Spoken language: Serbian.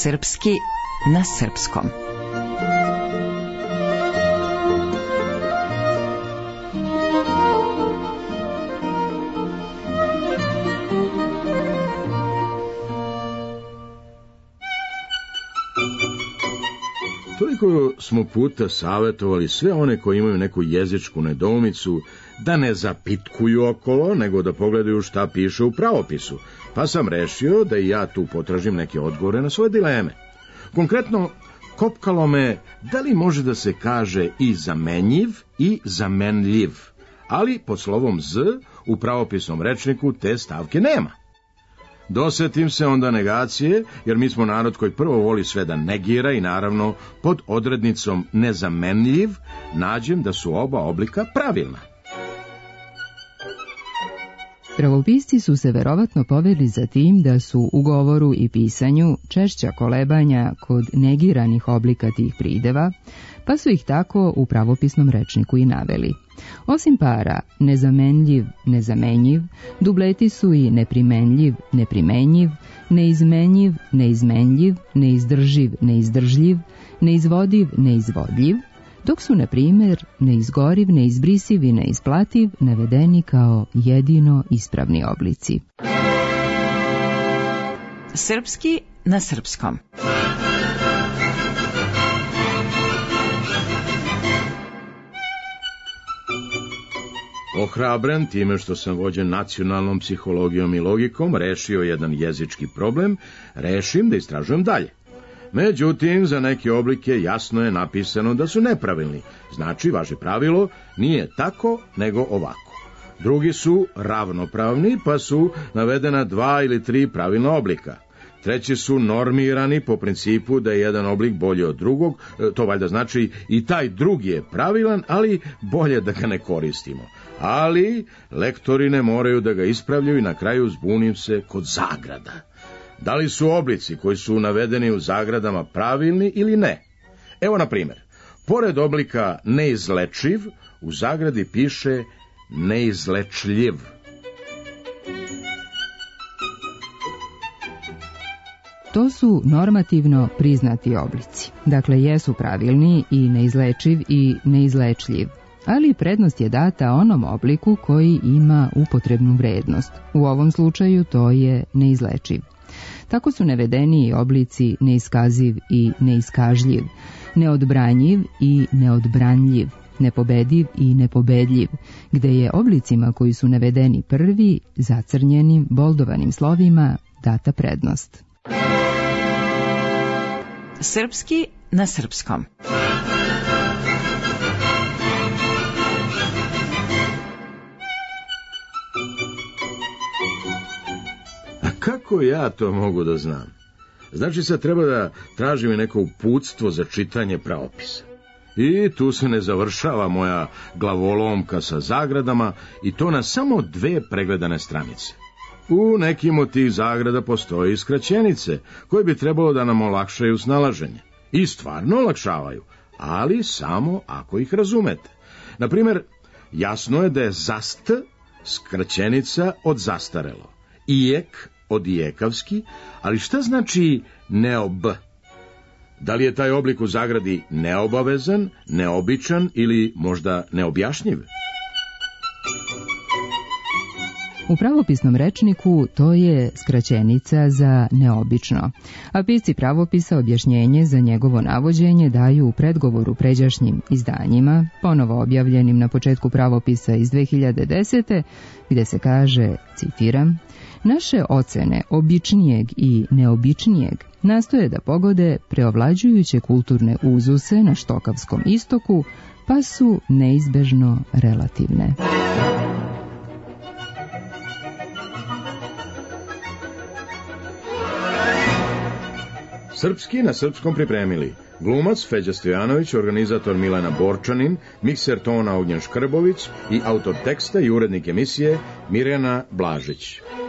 Srpski na srpskom. Toliko smo puta savjetovali sve one koji imaju neku jezičku nedoumicu da ne zapitkuju okolo, nego da pogledaju šta piše u pravopisu, pa sam rešio da i ja tu potražim neke odgovore na svoje dileme. Konkretno, kopkalo me da li može da se kaže i zamenjiv i zamenljiv, ali pod slovom z u pravopisnom rečniku te stavke nema. Dosetim se onda negacije, jer mi smo narod koji prvo voli sve da negira i naravno pod odrednicom nezamenljiv nađem da su oba oblika pravilna. Pravopisci su se verovatno poveli za tim da su u govoru i pisanju češća kolebanja kod negiranih oblika tih prideva, pa su ih tako u pravopisnom rečniku i naveli. Osim para nezamenljiv, nezamenjiv, dubleti su i neprimenljiv, neprimenjiv, neizmenjiv, neizmenljiv, neizdrživ, neizdržljiv, neizvodiv, neizvodljiv, dok su, na primjer, neizgoriv, neizbrisiv i neisplativ navedeni kao jedino ispravni oblici. Srpski na srpskom. Ohrabren time što sam vođen nacionalnom psihologijom i logikom rešio jedan jezički problem, rešim da istražujem dalje. Međutim, za neke oblike jasno je napisano da su nepravilni, znači vaše pravilo nije tako nego ovako. Drugi su ravnopravni, pa su navedena 2 ili 3 pravilna oblika. Treći su normirani po principu da je jedan oblik bolji od drugog, to valjda znači i taj drugi je pravilan, ali bolje da ga ne koristimo. Ali lektori ne moraju da ga ispravljaju i na kraju zbunim se kod zagrada. Da li su oblici koji su navedeni u zagradama pravilni ili ne? Evo, na primjer, pored oblika neizlečiv, u zagradi piše neizlečljiv. To su normativno priznati oblici. Dakle, jesu pravilni i neizlečiv i neizlečljiv. Ali prednost je data onom obliku koji ima upotrebnu vrednost. U ovom slučaju to je neizlečiv. Tako su navedeni i oblici neiskaziv i neiskažljiv, neodbranjiv i neodbranljiv, nepobediv i nepobedljiv, gde je oblicima koji su navedeni prvi, zacrnjenim, boldovanim slovima, data prednost. Srpski na srpskom. Kako ja to mogu da znam? Znači sad treba da tražim i neko uputstvo za čitanje pravopisa. I tu se ne završava moja glavolomka sa zagradama i to na samo 2 pregledane stranice. U nekim od tih zagrada postoje i skraćenice koje bi trebalo da nam olakšaju snalaženje. I stvarno olakšavaju, ali samo ako ih razumete. Naprimjer, jasno je da je zast skraćenica od zastarelo, ijek od ijekavski, ali šta znači neob? Da li je taj oblik u zagradi neobavezan, neobičan ili možda neobjašnjiv? U pravopisnom rečniku to je skraćenica za neobično, a pisci pravopisa objašnjenje za njegovo navođenje daju u predgovoru pređašnjim izdanjima, ponovo objavljenim na početku pravopisa iz 2010. gde se kaže, citiram, naše ocene običnijeg i neobičnijeg nastoje da pogode preovlađujuće kulturne uzuse na štokavskom istoku, pa su neizbežno relativne. Srpski na srpskom pripremili glumac Feđa Stojanović, organizator Milena Borčanin, mikser tona Ognjen Škrbović i autor teksta i urednik emisije Mirjana Blažić.